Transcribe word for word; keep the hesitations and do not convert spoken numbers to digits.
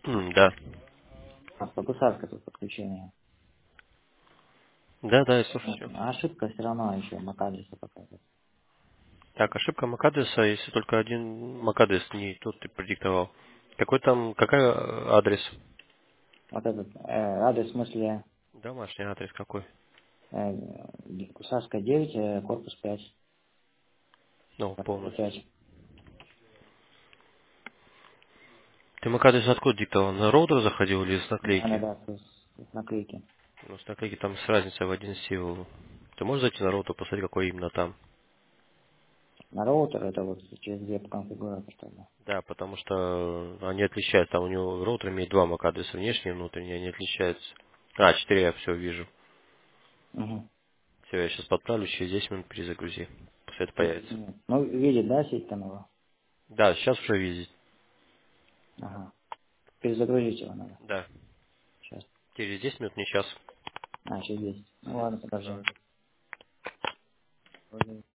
М, Да. А по гусарской тут подключение. Да, да, я Ну, слушаю. а ошибка все равно еще MAC-адреса показывает. Так, ошибка MAC-адреса, если только один MAC-адрес не тот ты продиктовал. Какой там, какой э, адрес? Вот этот э, адрес, в смысле, Домашний адрес какой? э, Гусарская девять, э, корпус пять, Ну, квартира полностью. пять. Ты MAC-адрес откуда диктовал? На роутер заходил или с Наверное, наклейки? да, с, с наклейки. Ну, с наклейки там с разницей в один символ. Ты можешь зайти на роутер, посмотреть, какой именно там? На роутер это вот через две конфигурации тогда. Да, потому что они отличаются. Там у него роутер имеет два MAC-адреса, внешний и внутренний, они отличаются. А, четыре я все вижу. Угу. Все, я сейчас подправлю, через десять минут перезагрузи. После этого десять появится. минут. Ну, видит, да, система его? Да, сейчас уже видеть. Ага. Перезагрузить его надо. Да. Сейчас. Через десять минут, не сейчас. А, через десять. Ну ладно, подожди. Ага. Вроде